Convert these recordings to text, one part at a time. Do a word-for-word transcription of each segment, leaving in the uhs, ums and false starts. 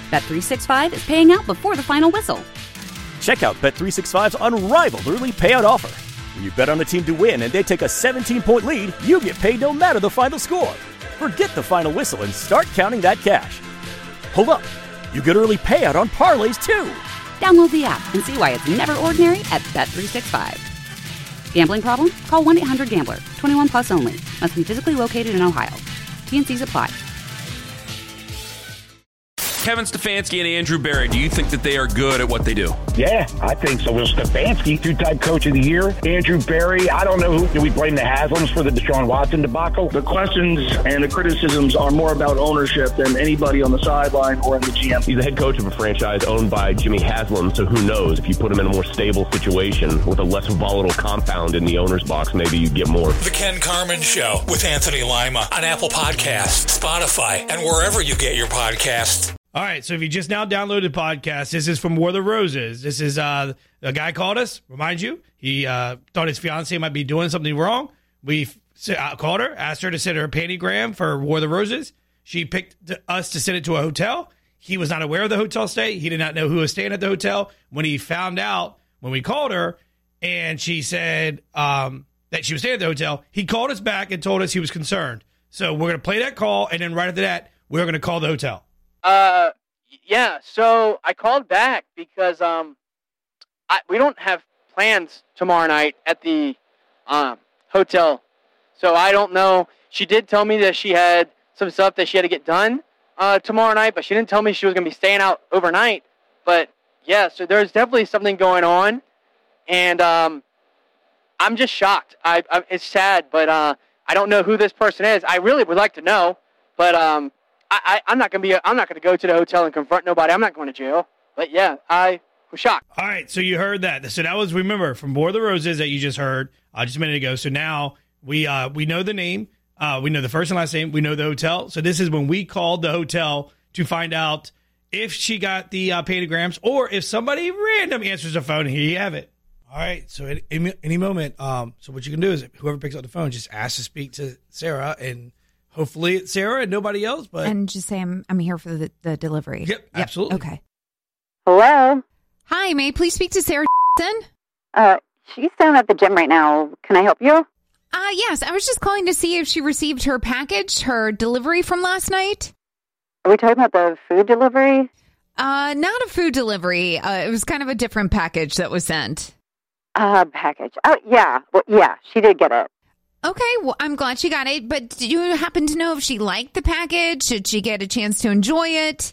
Bet three sixty-five is paying out before the final whistle. Check out Bet three sixty-five's unrivaled early payout offer. When you bet on a team to win and they take a seventeen-point lead, you get paid no matter the final score. Forget the final whistle and start counting that cash. Hold up. You get early payout on parlays, too. Download the app and see why it's never ordinary at Bet three sixty-five. Gambling problem? Call one eight hundred gambler. twenty-one plus only. Must be physically located in Ohio. T N Cs apply. Kevin Stefanski and Andrew Berry, do you think that they are good at what they do? Yeah, I think so. Well, Stefanski, two-time coach of the year. Andrew Berry, I don't know who. Do we blame the Haslams for the Deshaun Watson debacle? The questions and the criticisms are more about ownership than anybody on the sideline or in the G M. He's the head coach of a franchise owned by Jimmy Haslam, so who knows? If you put him in a more stable situation with a less volatile compound in the owner's box, maybe you get more. The Ken Carman Show with Anthony Lima on Apple Podcasts, Spotify, and wherever you get your podcasts. All right, so if you just now downloaded podcast, this is from War the Roses. This is uh, a guy called us, remind you, he uh, thought his fiance might be doing something wrong. We uh, called her, asked her to send her a pantygram for War the Roses. She picked us to send it to a hotel. He was not aware of the hotel stay. He did not know who was staying at the hotel. When he found out, when we called her, and she said um, that she was staying at the hotel, he called us back and told us he was concerned. So we're going to play that call, and then right after that, we're going to call the hotel. Uh, yeah, so I called back because, um, I, we don't have plans tomorrow night at the, um, hotel. So I don't know. She did tell me that she had some stuff that she had to get done, uh, tomorrow night, but she didn't tell me she was going to be staying out overnight. But yeah, so there's definitely something going on. And, um, I'm just shocked. I, I it's sad, but, uh, I don't know who this person is. I really would like to know, but, um, I, I, I'm not gonna be. I'm not gonna go to the hotel and confront nobody. I'm not going to jail. But yeah, I was shocked. All right, so you heard that. So that was, remember, from War of the Roses that you just heard uh, just a minute ago. So now we uh, we know the name. Uh, we know the first and last name. We know the hotel. So this is when we called the hotel to find out if she got the uh, pantygrams or if somebody random answers the phone. Here you have it. All right, so at any, any moment, um, so what you can do is whoever picks up the phone, just ask to speak to Sarah, and hopefully it's Sarah and nobody else. But and just say I'm I'm here for the, the delivery. Yep, yep, absolutely. Okay. Hello. Hi, may I please speak to Sarah? Uh, she's down at the gym right now. Can I help you? Uh, yes, I was just calling to see if she received her package, her delivery from last night. Are we talking about the food delivery? Uh, not a food delivery. Uh, it was kind of a different package that was sent. Uh, package. Oh, yeah. Well, yeah, she did get it. Okay, well, I'm glad she got it, but do you happen to know if she liked the package? Did she get a chance to enjoy it?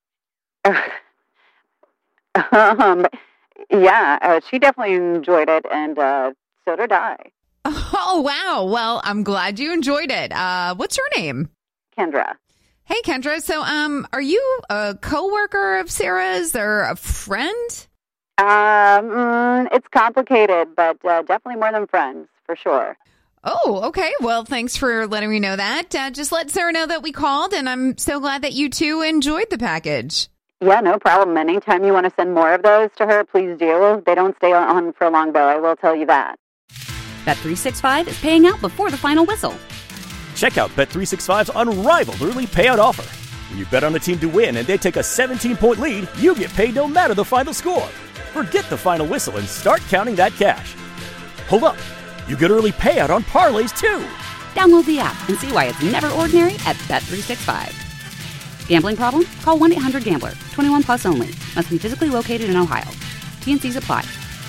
um, yeah, uh, she definitely enjoyed it, and uh, so did I. Oh, wow. Well, I'm glad you enjoyed it. Uh, what's your name? Kendra. Hey, Kendra. So, um, are you a coworker of Sarah's or a friend? Um, mm, it's complicated, but uh, definitely more than friends, for sure. Oh, okay. Well, thanks for letting me know that. Uh, just let Sarah know that we called, and I'm so glad that you two enjoyed the package. Yeah, no problem. Anytime you want to send more of those to her, please do. They don't stay on for long, though. I will tell you that. Bet three sixty-five is paying out before the final whistle. Check out Bet three sixty-five's unrivaled early payout offer. When you bet on a team to win and they take a seventeen-point lead, you get paid no matter the final score. Forget the final whistle and start counting that cash. Hold up. You get early payout on parlays, too. Download the app and see why it's never ordinary at Bet three sixty-five. Gambling problem? Call one eight hundred gambler. twenty-one plus only. Must be physically located in Ohio. T N Cs apply.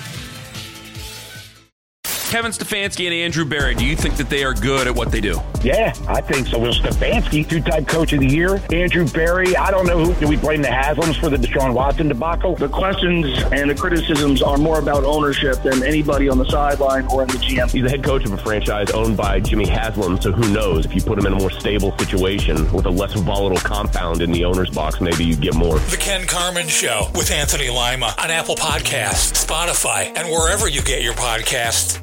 Kevin Stefanski and Andrew Berry, do you think that they are good at what they do? Yeah, I think so. Well, Stefanski, two-time coach of the year. Andrew Berry, I don't know who. Do we blame the Haslams for the Deshaun Watson debacle? The questions and the criticisms are more about ownership than anybody on the sideline or in the G M. He's the head coach of a franchise owned by Jimmy Haslam, so who knows? If you put him in a more stable situation with a less volatile compound in the owner's box, maybe you get more. The Ken Carman Show with Anthony Lima on Apple Podcasts, Spotify, and wherever you get your podcasts.